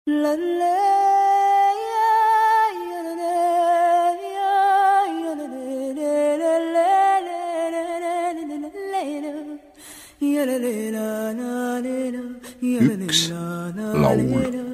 Üks laul.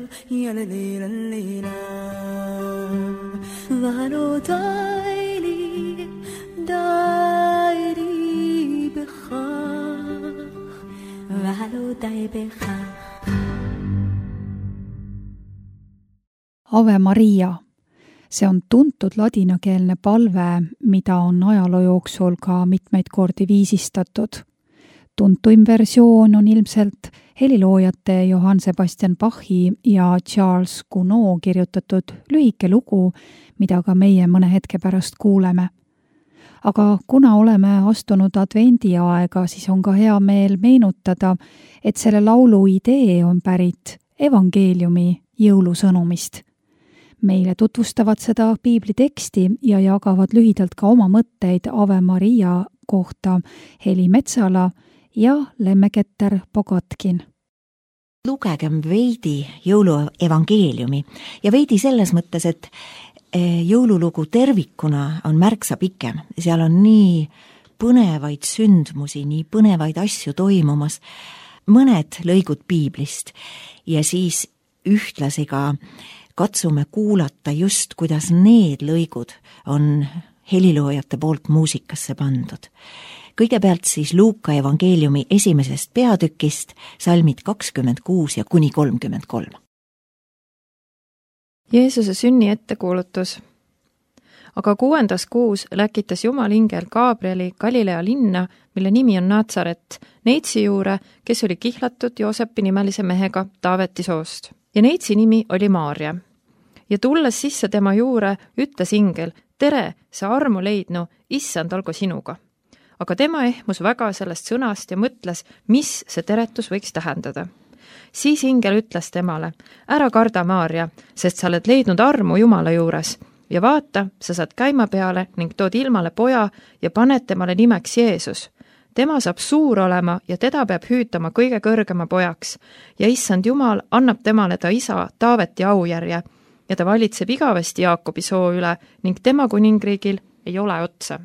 Ave Maria. See on tuntud ladinakeelne palve, mida on ajaloo jooksul ka mitmeid kordi viisistatud. Tuntuim versioon on ilmselt heliloojate Johann Sebastian Bachi ja Charles Gounod kirjutatud lühike lugu, mida ka meie mõne hetke pärast kuuleme. Aga kuna oleme astunud advendiaega, siis on ka hea meel meenutada, et selle laulu idee on pärit evangeeliumi jõulusõnumist. Meile tutvustavad seda piibliteksti ja jagavad lühidalt ka oma mõtteid Ave Maria kohta Heli Metsala ja Lemmeketer Pogatkin. Lugegem veidi jõuluevangeeliumi ja veidi selles mõttes, et jõululugu tervikuna on märksa pikem. Seal on nii põnevaid sündmusi, nii põnevaid asju toimumas, mõned lõigud piiblist ja siis ühtlasi ka katsume kuulata just, kuidas need lõigud on heliloojate poolt muusikasse pandud. Kõigepealt siis Luuka evangeeliumi esimesest peatükist, salmid 26 ja kuni 33. Jeesuse sünni ettekuulutus. Aga 6. kuus läkitas Jumal ingel Gabrieli Galilea linna, mille nimi on Natsaret, neitsi juure, kes oli kihlatud Joosepi nimelise mehega Taaveti soost. Ja neitsi nimi oli Maaria. Ja tulles sisse tema juure, ütles ingel, tere, sa armu leidnu, issand olgu sinuga. Aga tema ehmus väga sellest sõnast ja mõtles, mis see teretus võiks tähendada. Siis ingel ütles temale, ära karda Maaria, sest sa oled leidnud armu Jumala juures. Ja vaata, sa saad käima peale ning tood ilmale poja ja paned temale nimeks Jeesus. Tema saab suur olema ja teda peab hüütama kõige kõrgema pojaks. Ja issand Jumal annab temale ta isa Taaveti aujärje ja ta valitseb igavesti Jaakobi soo üle ning tema kuningriigil ei ole otsa.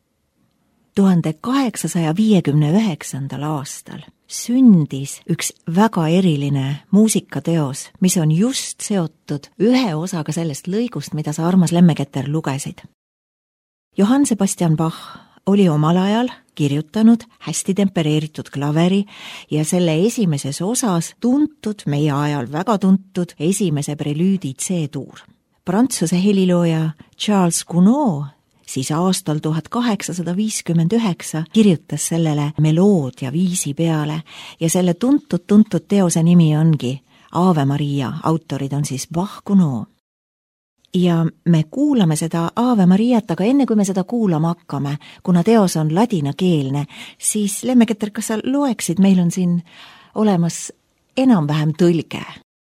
1859. aastal sündis üks väga eriline muusikateos, mis on just seotud ühe osaga sellest lõigust, mida sa, armas Lemmeketer, lugesid. Johann Sebastian Bach oli omal ajal kirjutanud hästi tempereeritud klaveri ja selle esimeses osas tuntud, meie ajal väga tuntud, esimese prelüüdi C-tuur. Prantsuse helilooja Charles Gounod siis aastal 1859 kirjutas sellele meloodia viisi peale ja selle tuntud teose nimi ongi Ave Maria, autorid on siis Bach, Gounod. Ja me kuulame seda Ave Mariat, aga enne kui me seda kuulama hakkame, kuna teos on ladinakeelne, siis Lemmeketer, kas sa loeksid, meil on siin olemas enam-vähem tõlge.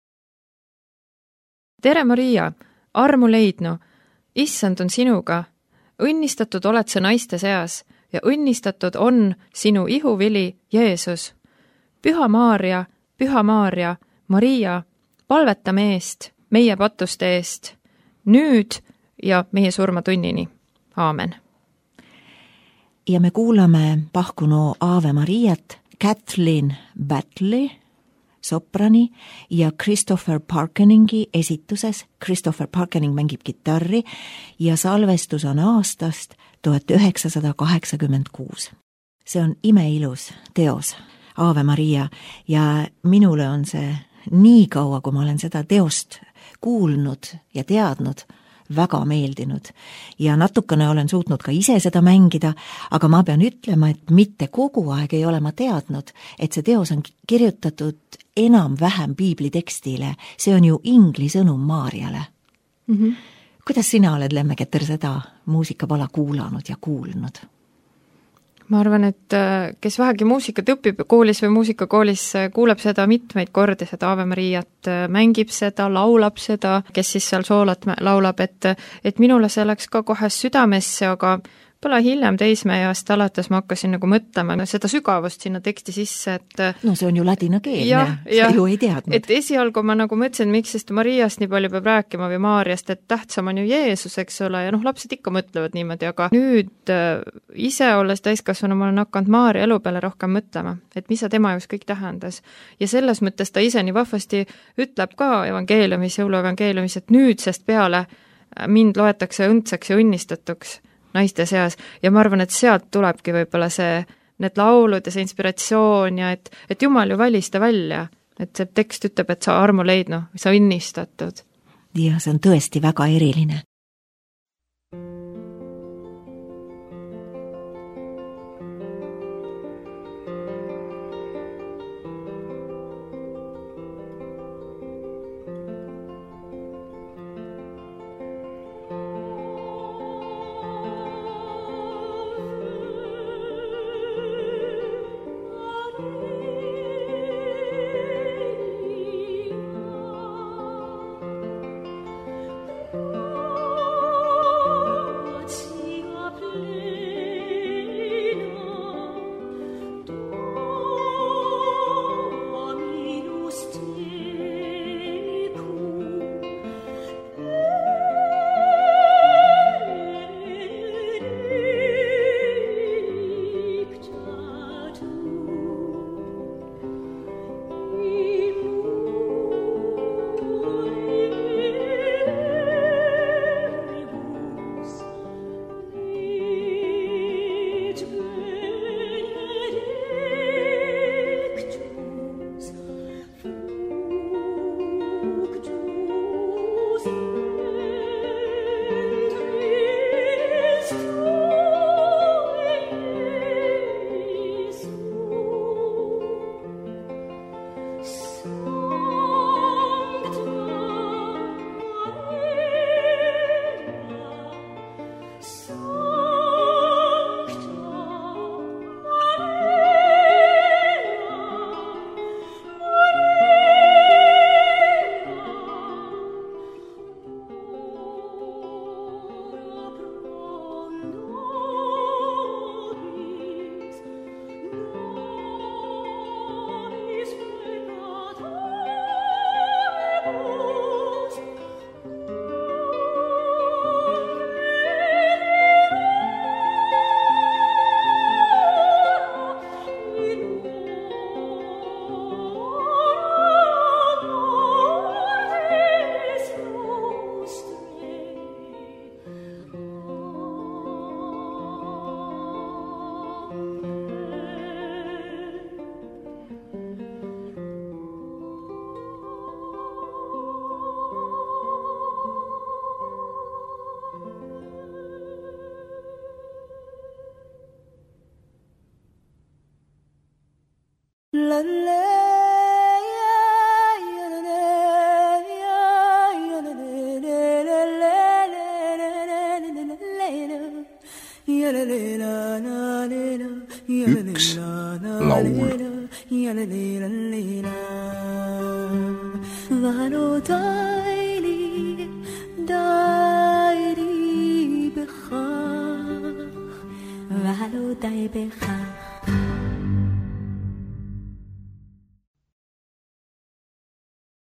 Tere Maria, armu leidnu, issand on sinuga. Õnnistatud oled sa naiste seas ja õnnistatud on sinu ihuvili Jeesus. Püha Maaria, Maria, palveta meest, meie patuste eest, nüüd ja meie surmatunnini. Aamen. Ja me kuulame Bach, Gounod Ave Mariat, Kathleen Batley soprani ja Christopher Parkeningi esituses. Christopher Parkening mängib kitarri ja salvestus on aastast 1986. See on imeilus teos, Ave Maria, ja minule on see nii kaua, kui ma olen seda teost kuulnud ja teadnud, väga meeldinud ja natukene olen suutnud ka ise seda mängida, aga ma pean ütlema, et mitte kogu aeg ei ole ma teadnud, et see teos on kirjutatud enam-vähem piiblitekstile, see on ju ingli sõnum Maariale. Kuidas sina oled, Lemmeketer, seda muusikapala kuulanud ja kuulnud? Ma arvan, et kes vähegi muusikat õpib koolis või muusikakoolis, kuuleb seda mitmeid kordi, seda Ave Mariat, mängib seda, laulab seda, kes siis seal soolat laulab, et minule see läks ka kohe südamesse, aga Võib-olla hiljem teismeeast alates ma hakkasin nagu mõtlema seda sügavust sinna teksti sisse, et no see on ju ladinakeelne, sa ju ei teadnud. Et esialgu ma nagu mõtlesin, miks sest Mariast nii palju peab rääkima või Maariast, et tähtsam on ju Jeesus, eks ole, ja lapsed ikka mõtlevad niimoodi, aga nüüd ise olles täiskasvanu ma olen hakanud Maaria elu peale rohkem mõtlema, et mis tema just kõik tähendas. Ja selles mõttes ta ise nii vahvasti ütleb ka evangeeliumis, jõuluevangeeliumis, et nüüdsest peale mind loetakse õndsaks ja õnnistatuks naiste seas ja ma arvan, et sealt tulebki võib-olla need laulud ja see inspiratsioon ja et Jumal ju valis ta välja, et see tekst ütleb, et sa armu leidnud, sa õnnistatud. Ja see on tõesti väga eriline. Üks laul. ועלותי בך